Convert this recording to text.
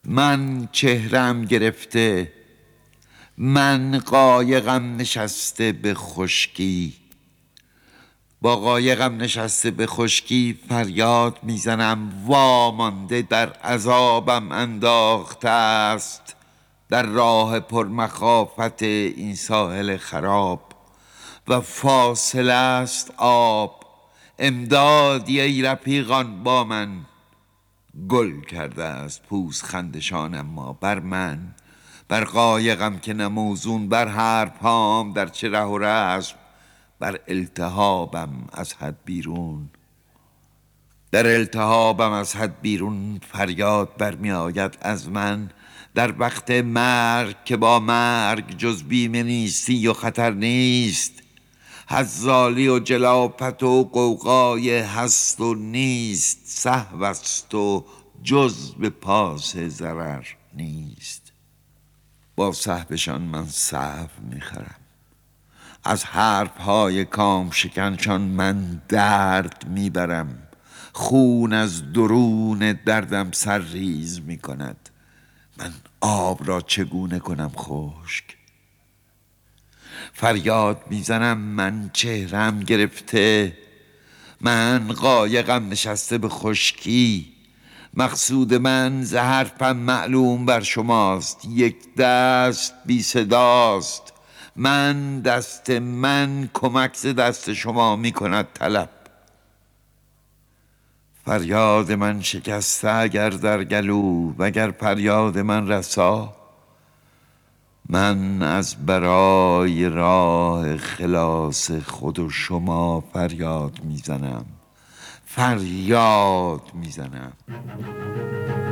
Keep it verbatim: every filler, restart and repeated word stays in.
من چهرم گرفته، من قایقم نشسته به خشکی. با قایقم نشسته به خشکی فریاد میزنم وامانده در عذابم انداخته است در راه پرمخافت این ساحل خراب و فاصله است آب. امدادی ای رفیقان با من. گل کرده است پوست خندشان اما بر من، بر قایقم که نموزون، بر هر پام در چه ره و رسم، بر التهابم از حد بیرون. در التهابم از حد بیرون فریاد برمی آید از من در وقت مرگ که با مرگ جز بیمه نیستی و خطر نیست. حزالی و جلاپت و قوقای هست و نیست، سهو است و جز به پاس ضرر نیست. با سهوشان من سهو میخرم، از حرفهای کام شکنشان من درد میبرم. خون از درون دردم سرریز میکند، من آب را چگونه کنم خشک؟ فریاد میزنم من چهرم گرفته، من قایقم نشسته به خشکی. مقصود من ز حرفم معلوم بر شماست، یک دست بی صداست. من دست من کمک ز دست شما می کند طلب. فریاد من شکسته اگر در گلو وگر فریاد من رسا، من از برای راه خلاص خود و شما فریاد میزنم، فریاد میزنم.